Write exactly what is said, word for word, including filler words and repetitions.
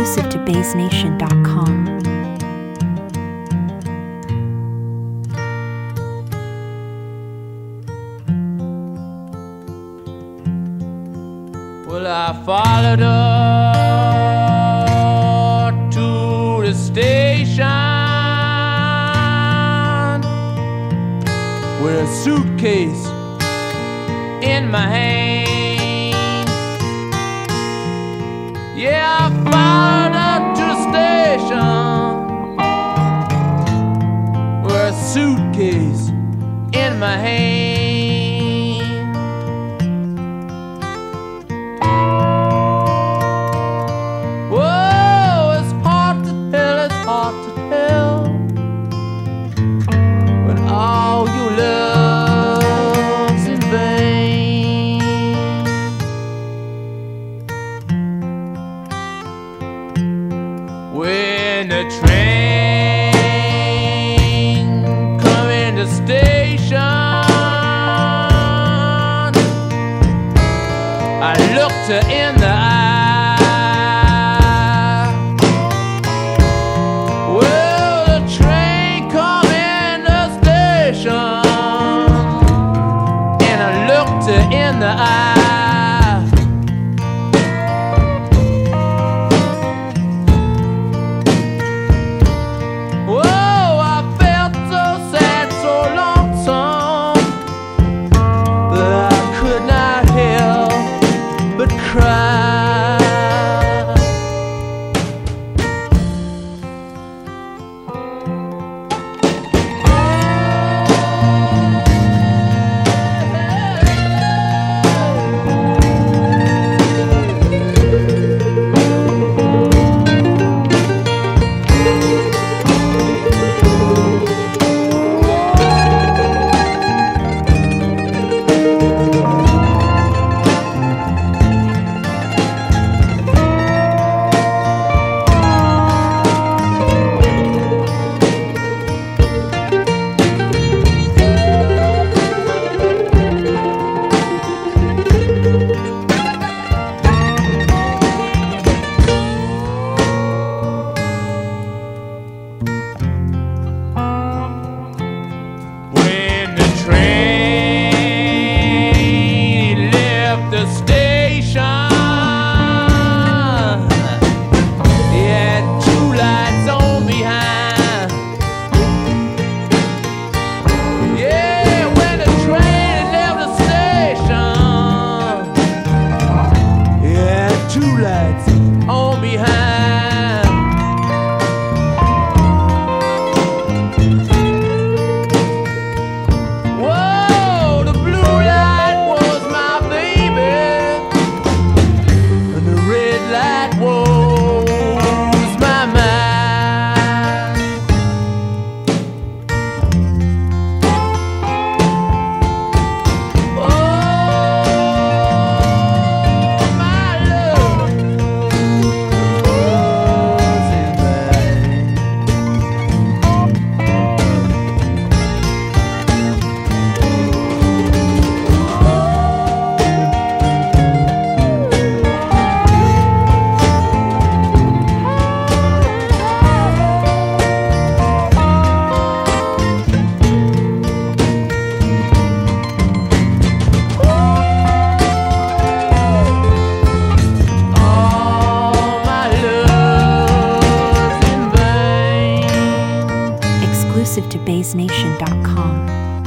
Exclusive to Bass Nation dot com. Well, I followed her to the station with a suitcase in my hand. Yeah, I followed her to the station with a suitcase in my hand. When the train come in the station, I looked her in the eye. Well, the train come in the station, and I looked her in the eye. The station, yeah, two lights on behind. Yeah, when the train left the station, yeah, two lights on behind. Whoa, the blue light was my baby. That was my mind. Oh, my love was in Exclusive to Bass Nation dot com.